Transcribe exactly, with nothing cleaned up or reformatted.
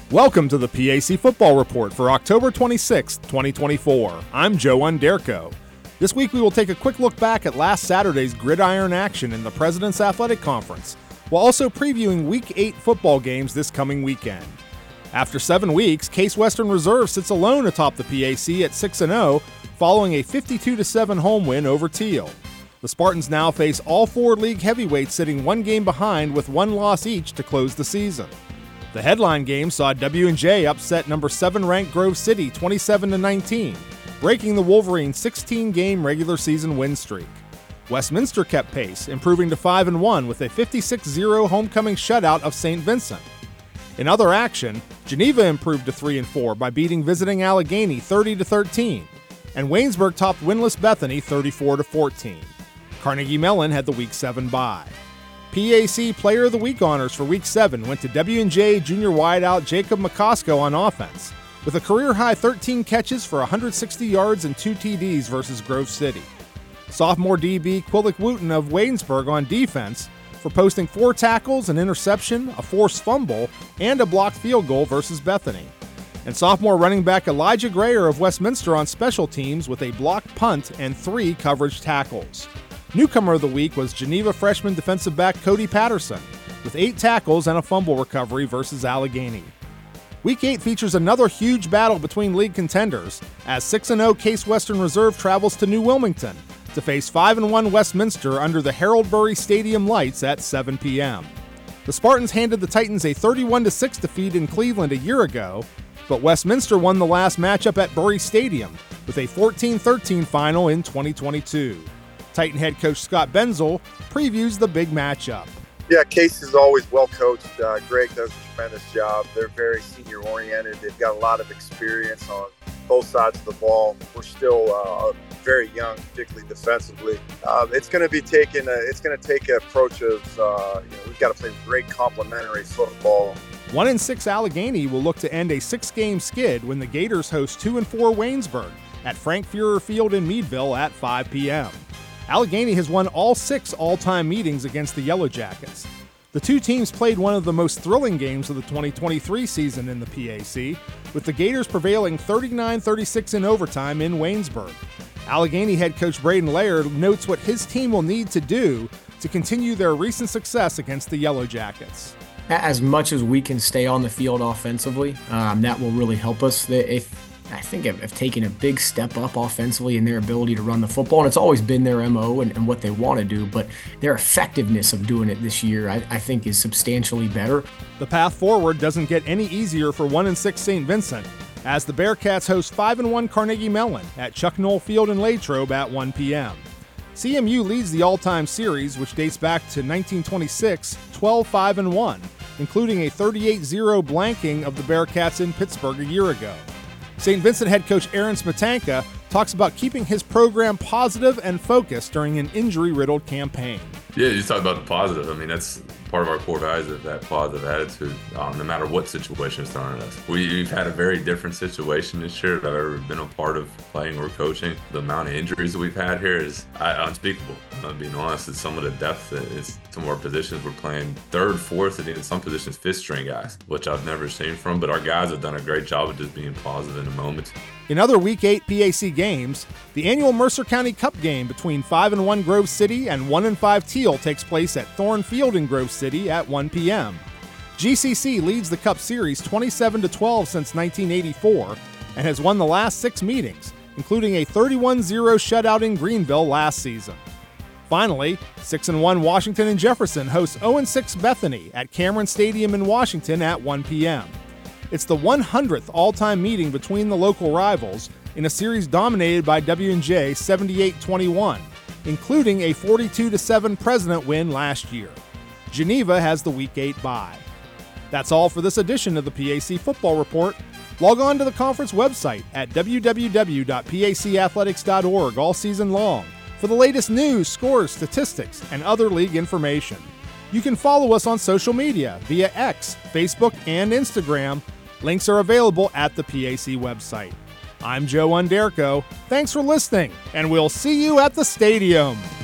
Welcome to the P A C Football Report for October twenty-sixth, twenty twenty-four. I'm Joe Underko. This week we will take a quick look back at last Saturday's gridiron action in the President's Athletic Conference, while also previewing Week eight football games this coming weekend. After seven weeks, Case Western Reserve sits alone atop the P A C at six and oh, following a fifty-two to seven home win over Teal. The Spartans now face all four league heavyweights sitting one game behind with one loss each to close the season. The headline game saw W and J upset number seven ranked Grove City twenty-seven to nineteen, breaking the Wolverines' sixteen game regular season win streak. Westminster kept pace, improving to five and one with a fifty-six zero homecoming shutout of Saint Vincent. In other action, Geneva improved to three and four by beating visiting Allegheny thirty to thirteen, and Waynesburg topped winless Bethany thirty-four to fourteen. Carnegie Mellon had the Week seven bye. P A C Player of the Week honors for Week seven went to W and J junior wideout Jacob McCosco on offense, with a career-high thirteen catches for one hundred sixty yards and two T Ds versus Grove City. Sophomore D B Quillick Wooten of Waynesburg on defense for posting four tackles, an interception, a forced fumble, and a blocked field goal versus Bethany. And sophomore running back Elijah Grayer of Westminster on special teams with a blocked punt and three coverage tackles. Newcomer of the week was Geneva freshman defensive back Cody Patterson, with eight tackles and a fumble recovery versus Allegheny. Week eight features another huge battle between league contenders, as six and oh Case Western Reserve travels to New Wilmington to face five and one Westminster under the Harold Burry Stadium lights at seven p.m. The Spartans handed the Titans a thirty-one to six defeat in Cleveland a year ago, but Westminster won the last matchup at Burry Stadium with a fourteen thirteen final in twenty twenty-two. Titan head coach Scott Benzel previews the big matchup. Yeah, Case is always well coached. Uh, Greg does a tremendous job. They're very senior oriented. They've got a lot of experience on both sides of the ball. We're still uh, very young, particularly defensively. Uh, it's going to be taking. A, it's going to take an approach of uh, you know, we've got to play great complementary football. One and six Allegheny will look to end a six-game skid when the Gators host two and four Waynesburg at Frank Fuhrer Field in Meadville at five p.m. Allegheny has won all six all-time meetings against the Yellow Jackets. The two teams played one of the most thrilling games of the twenty twenty-three season in the P A C, with the Gators prevailing thirty-nine thirty-six in overtime in Waynesburg. Allegheny head coach Braden Laird notes what his team will need to do to continue their recent success against the Yellow Jackets. As much as we can stay on the field offensively, um, that will really help us. They, I think have, have taken a big step up offensively in their ability to run the football, and it's always been their M O and, and what they want to do, but their effectiveness of doing it this year, I, I think, is substantially better. The path forward doesn't get any easier for one and six Saint Vincent, as the Bearcats host five and one Carnegie Mellon at Chuck Noll Field in Latrobe at one p.m. C M U leads the all-time series, which dates back to nineteen twenty-six, twelve five and one, including a thirty-eight zero blanking of the Bearcats in Pittsburgh a year ago. Saint Vincent head coach Aaron Smetanka talks about keeping his program positive and focused during an injury-riddled campaign. Yeah, you talk about the positive. I mean, that's part of our core values of that positive attitude, um, no matter what situation is thrown at us. We, we've had a very different situation this year that I've ever been a part of playing or coaching. The amount of injuries that we've had here is uh, unspeakable. I'm being honest, it's some of the depth. It's some of our positions we're playing third, fourth, and in some positions fifth string guys, which I've never seen from. But our guys have done a great job of just being positive in the moments. In other Week eight P A C games, the annual Mercer County Cup game between five and one Grove City and one and five Teal takes place at Thorne Field in Grove City at one p.m. G C C leads the Cup Series twenty-seven to twelve since nineteen eighty-four and has won the last six meetings, including a thirty-one zero shutout in Greenville last season. Finally, six and one Washington and Jefferson hosts oh and six Bethany at Cameron Stadium in Washington at one p.m. It's the one hundredth all-time meeting between the local rivals in a series dominated by W and J seventy-eight twenty-one, including a forty-two to seven President win last year. Geneva has the Week eight bye. That's all for this edition of the P A C Football Report. Log on to the conference website at w w w dot p a c athletics dot org all season long for the latest news, scores, statistics, and other league information. You can follow us on social media via X, Facebook, and Instagram. Links are available at the P A C website. I'm Joe Underko. Thanks for listening, and we'll see you at the stadium.